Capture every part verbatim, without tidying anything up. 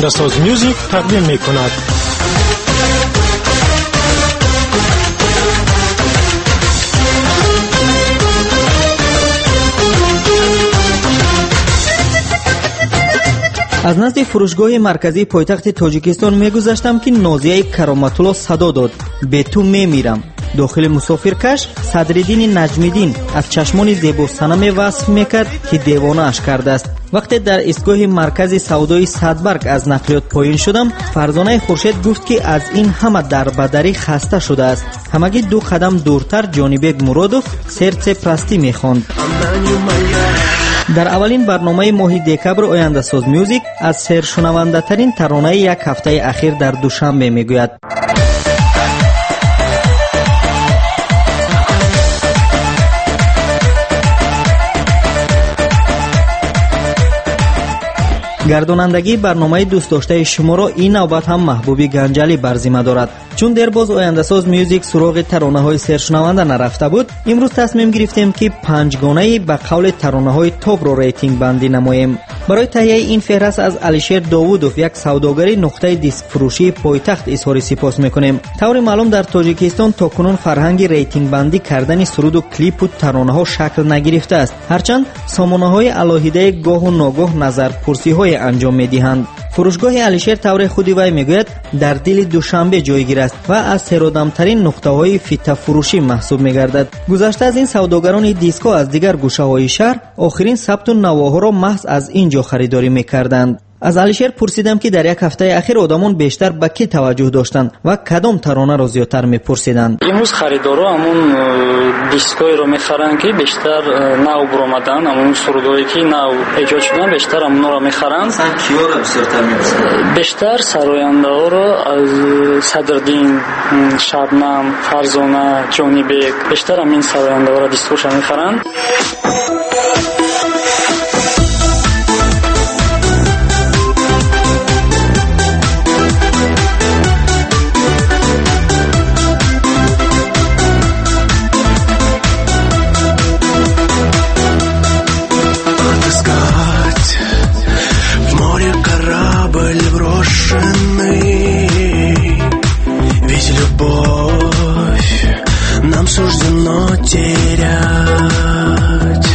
Oyandasaz Music تقدیم می‌کند. از نزد فروشگاه مرکزی پایتخت تاجیکستان میگذشتم که نازیه کرامت‌الله صدا داد: به تو میمیرم. داخل مسافرکش صدرالدین نجمیدین از چشمان زیبا صنم وصف میکرد که دیوانه اش کرده است. وقتی در ایستگاه مرکز سودای صدبرگ از نقلیات پایین شدم، فرزانه خورشید گفت که از این همه دربدری خسته شده است. همگی دو قدم دورتر جانیبک مرادوف سرچ پرستی میخواند. در اولین برنامه ماه دکبر آینده‌ساز میوزیک از سرشنونده ترین ترانه یک هفته اخیر در دوشنبه میگوید. گردانندگی برنامه دوست داشته شما را این نوبت هم محبوبی گنجلی بر ذمه دارد. چون در باز آینده‌ساز میوزیک سراغ ترانه های سرشنونده نرفته بود، امروز تصمیم گرفتیم که پنجگانه به قول ترانه های توپ را ریتینگ بندی نماییم. برای تهیه این فهرست از علیشیر داوودوف، یک سوداگر نقطه دیسک فروشی پایتخت، اظهار سپاس میکنیم. طور معلوم در تاجیکستان تاکنون فرهنگ ریتینگ بندی کردن سرود و کلیپ و ترانه ها شکل نگرفته است، هرچند سامانه های الهیده گاه و ناگاه نظر پرسی های انجام میدهند. فروشگاه علیشیر طور خودی وی میگوید در دل دوشنبه جایگیر است و از سرودمترین نقطه های فیته فروشی محسوب میگردد. گذشته از این سوداگران دیسکو از دیگر گوشه های شهر آخرین ثبت و نواها را محض از اینجا خریداری میکردند. از علیشیر پرسیدم که در یک هفته اخیر آدمان بیشتر به کی توجه داشتند و کدام ترانه را زیادتر میپرسیدند. امروز خریدارا همون دیسکوی رو میخرن که بیشتر نو برآمدن، همون سرودایی که نو ایجاد شدن بیشتر همونا رو میخرن. مثلا کیا رو بیشتر میپرسیدند؟ بیشتر سراینده ها رو از صدرالدین، شبنم، فرزانه، جانیبک، بیشتر همین سراینده ها رو دیسکوش میخرن. терять.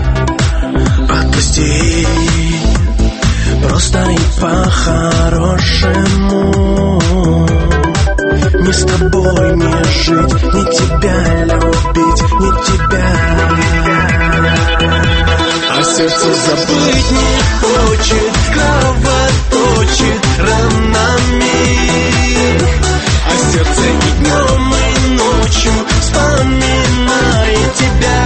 Отпусти, просто и по-хорошему. Не с тобой не жить, не тебя любить, не тебя. А сердце забыть не хочет, кровоточит ранами. А сердце и днем, и ночью вспоминает тебя.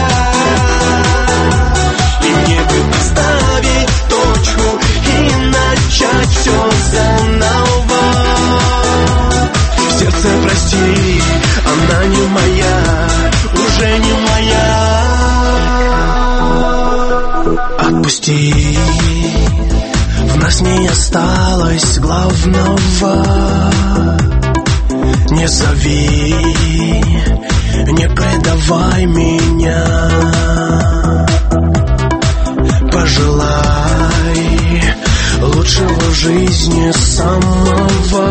И мне бы поставить точку и начать все заново. Сердце, прости, она не моя, уже не моя. Отпусти, в нас не осталось главного. Не зови, не предавай меня. Пожелай лучшего в жизни самого.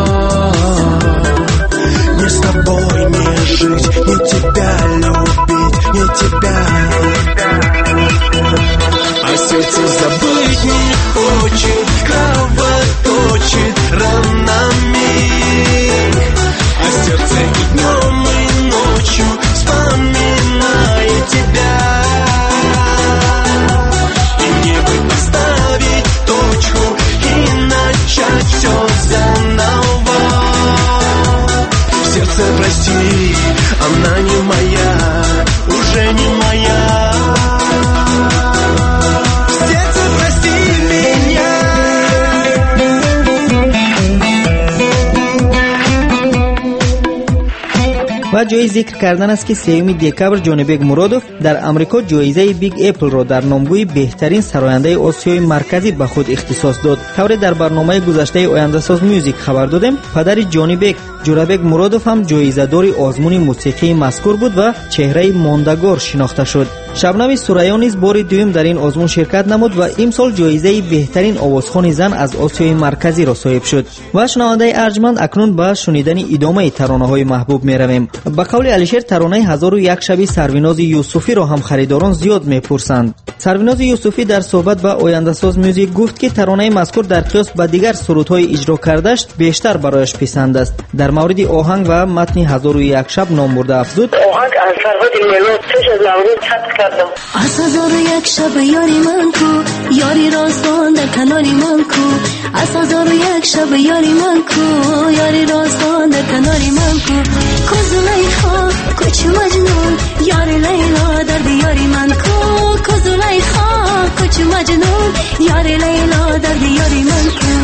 Не с тобой не жить, не тебя любить, не тебя. А сердце забыть не хочет, кровоточит ранами. А сердце и днем, и ночью вспоминает тебя. И мне бы поставить точку и начать все заново. Сердце, прости, она не моя, уже не моя. Сердце, прости меня. و جای ذکر کردن است که سوم دکبر جانیبک مرادوف در امریکا جایزه بیگ اپل را در نامگوی بهترین سراینده آسیای مرکزی به خود اختصاص داد. طوری در برنامه گذشته آینده‌ساز میوزیک خبر دادیم پدر جانیبک جورابک مرادوف هم جایزه دار آزمون موسیقی مذکور بود و چهره ماندگار شناخته شد. شبنم سوریا نیز بار دوم در این آزمون شرکت نمود و امسال جایزه بهترین آوازخوان زن از آسیای مرکزی را صاحب شد. و شنونده ارجمند اکنون به شنیدن ادامه ترانه‌های محبوب می‌رویم. به قول علیشیر ترانه هزار و یک شب سرویناز یوسفی را هم خریداران زیاد می‌پرسند. سرویناز یوسفی در صحبت با آینده ساز میوزیک گفت که ترانه مذکور در قیاس به دیگر سرودهای اجرا کرده‌اش بیشتر برایش پسند است. در مورد آهنگ و متن هزار و یک شب نام برده افزود: آهنگ از فرهاد ملود پیش از نوروز ثبت کردم. از هزار و یک شب یاری من کو، یاری راستان در کناری من کو. از هزار و یک شب یاری من کو، یاری راستان در کناری من کو. کو زلیخا کوچ مجنون، یاری لیلا در دیاری من کو. کو زلیخا کوچ مجنون، یاری لیلا در دیاری من کو.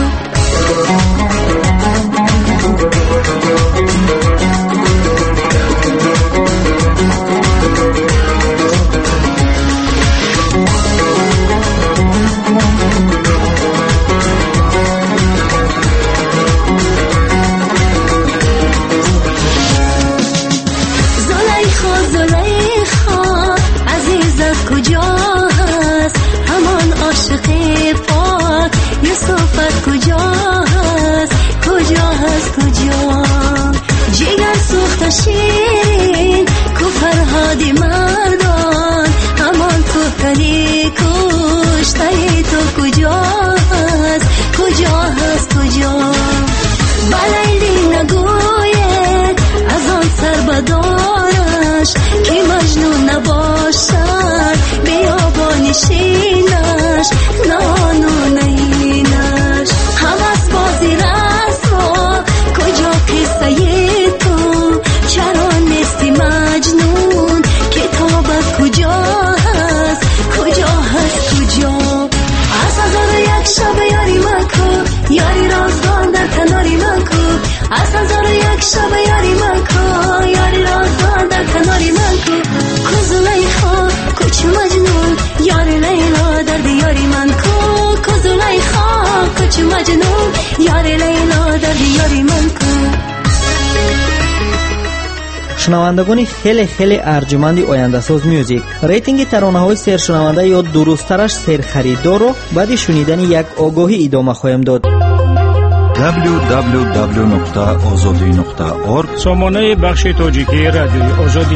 شیرین کو فرهادی مردان، همان کو کلی کشتای تو کجا هست، کجا هست کجا. بلیلی نگوید از آن سر بدارش که مجنون نباشد، بیابانی شینش نانو نینش. هم از بازی رسوا کجا قصه چرا نیستی مجنون، کتابت کجا هست، کجا هست کجا. از هزار و یک شب یاری من کو، یاری رازدان در کناری من کو. از هزار و یک شب یاری من کو، یاری رازدان در کناری من کو. کو زلیخا کوچ مجنون، یاری لیلا در دیاری من کو. کو زلیخا کوچ مجنون، یاری لیلا در دیاری من کو. شنوندگان خیلی خیلی ارجمند آینده ساز میوزیک، ریتینگ ترانه‌های سر شنونده یا درست‌ترش سر خریدار رو بعد شنیدن یک آگاهی ادامه خواهیم داد. دبلیو دبلیو دبلیو نقطه آزادی نقطه اورگ سامانه بخش تاجیکی رادیوی آزادی.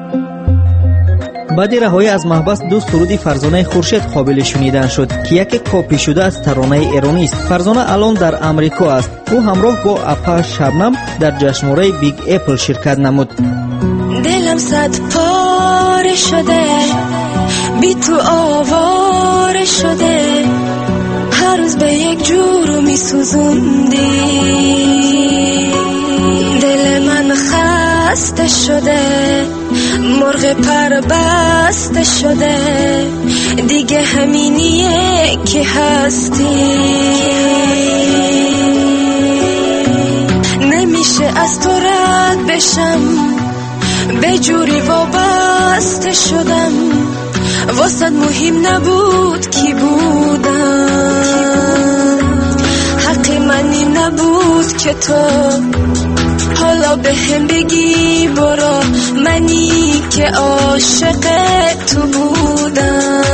بعد رهایی از محبس دو سرود فرزانه خورشید قابل شنیدن شد که یکی کپی شده از ترانه ایرانی است. فرزانه الان در امریکا است. او همراه با اپا شبنم در جشنواره بیگ اپل شرکت نمود. دلم صد پاره شده، بی تو آواره شده، هر روز به یک جور می سوزوندی. دل من خسته شده، مرغ پر بسته شده، دیگه همینیه که هستی. نمیشه از تو رد بشم، به جوری وابسته شدم. واسه مهم نبود کی بودم، حق منی نبود که تو حالا به هم بگی برو، منی که عاشق تو بودم.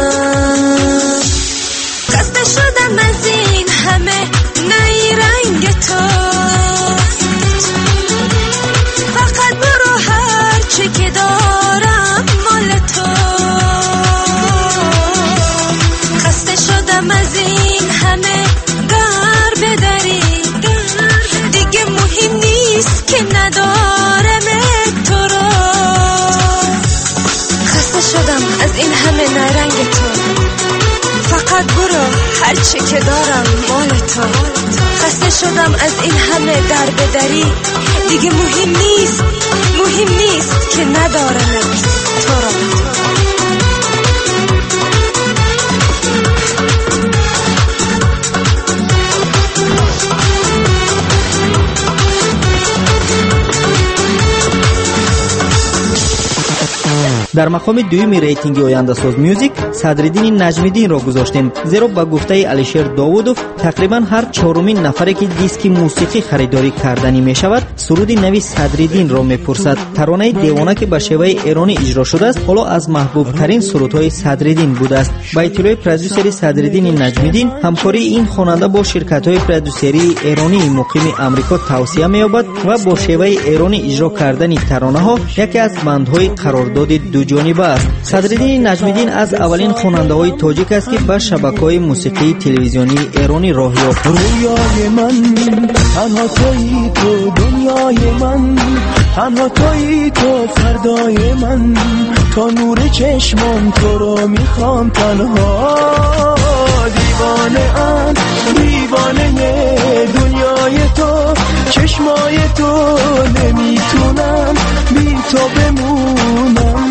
خسته شدم از این همه نئی رنگ تو، فقط برو هر چی که دارم مال تو. خسته شدم از این همه گر بدری، دیگه مهم نیست که ندارم تو رو. خسته شدم از این همه نرنگ تو، فقط برو هر چی که دارم مال تو. خسته شدم از این همه در بدری، دیگه مهم نیست، مهم نیست که ندارم تو رو. дар мақоми дуюми рейтинги ояндасоз мюзик Садриддини Наҷмиддинро гузоштем, зеро ба гуфтаи Алишер Довудов тақрибан ҳар чорумин нафаре ки диски мусиқӣ харидорӣ карданӣ мешавад, суруди нави Садриддинро мепурсад. таронаи девона ки ба шеваи эронӣ иҷро шудааст, ҳоло аз маҳбубтарин сурудҳои Садриддин будааст. ба иттилои продюсери Садриддини Наҷмиддин, ҳамкории ин хонанда бо ширкатҳои продюсерии эронии муқими Амрико тавсия меёбад ва бо шеваи эронӣ иҷро кардани таронаҳо яке аз бандҳои қарордоди дуҷониба аст. Садриддини Наҷмиддин аз аввалин хонандаҳои тоҷик аст ки ба шабакаҳои мусиқии телевизионии эронӣ роҳ ёфт. رویای من تنها تویی تو، دنیای من تنها تویی تو، فردای من تا نور چشمم تو رو میخوام تنها. دیوانه ام دیوانه دنیای تو، چشمای تو، نمیتونم بی تو بمونم.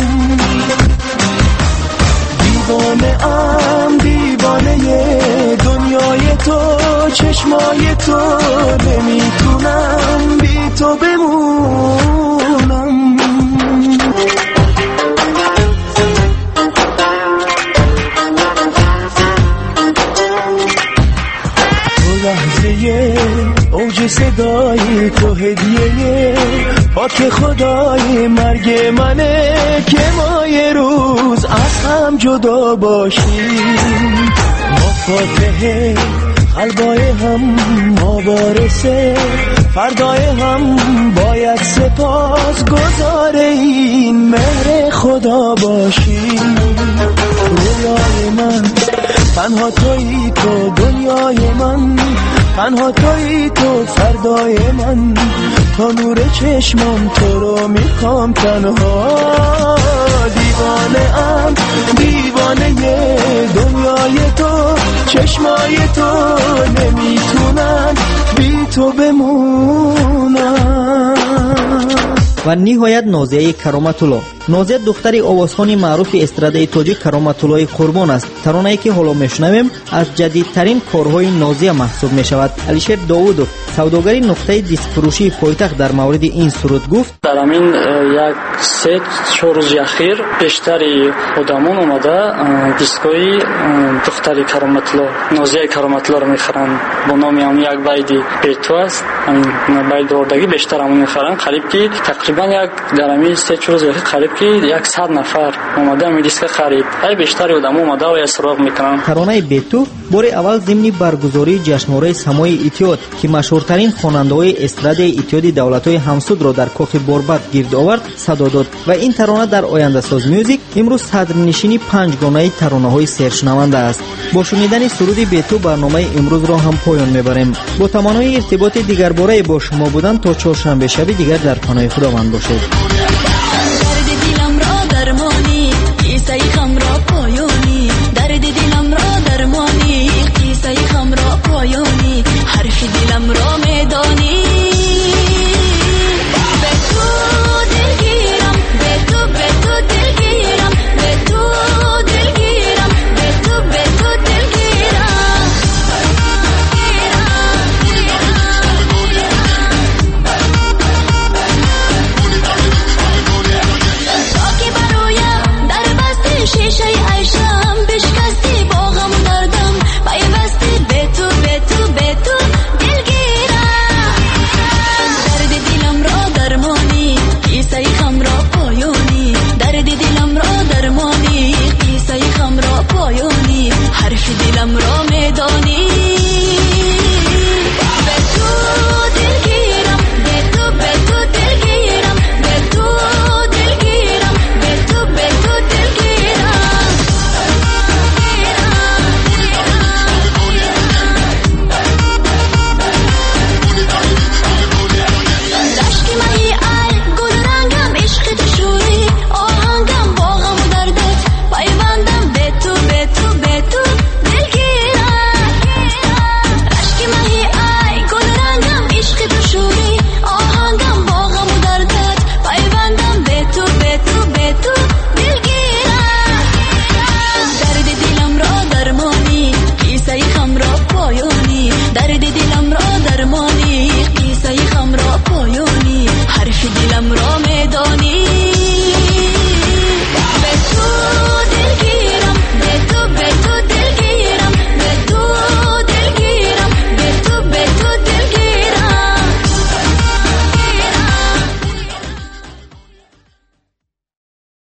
دیوانه ام دیوانه دنیای تو، چشمای تو، نمیتونم بی تو بمونم. تو لحظه اوج صدای تو، هدیه پاک خدای مرگ منه که ما یه روز از هم جدا باشیم. ما فاتحه قلبای هم، ما وارثه فردای هم، باید سپاس گزار این مهر خدا باشیم. رویای من تنها تویی تو، دنیای من تنها تویی تو، فردای من تا نور چشمم تو رو میخوام تنها. دیوانه ام دیوانه دنیای تو، چشمای تو، نمیتونم بی تو بمونم. و ниҳоят нозияи Кароматулло. نازیه دختری آوازخوانی معروف استرادای توجیک کرامت‌الله قربان است. ترانه‌ای که حالا میشنویم از جدیدترین کارهای نازیه محسوب میشود. علیشر داوودов، سوداگری نقطه دیسک فروشی پایتخت، در مورد این سرود گفت: در همین یک سه چهار روز اخیر بیشتری آدمان اومده دیسکای دختری کرامت‌الله، نازیه کرامت‌الله رو میخرن. با نام هم یک باید بیتو است. این باید دوردگی بیشتر همون میخرن. قریب که تقریبا یک در همین سه چهار روز اخیر قریب که صد نفر اومده می دیسک خرید. ای بیشتر آدم اومده و سراغ میکنن. ترانه بیتو بار اول ضمن برگزاری جشنواره سماع اتحاد که مشهورترین خواننده‌های استرادای اتحاد دولت‌های همسود را در کاخ بوربد گرد آورد صدا داد و این ترانه در آینده ساز میوزیک امروز صدرنشینی پنجگانه ترانه‌های سرشنونده است. با شنیدن سرود بیتو برنامه امروز را هم پایان میبریم. با تمنای ارتباط دیگر باره با شما بودن تا چهارشنبه شب دیگر در پناه خداوند باشید.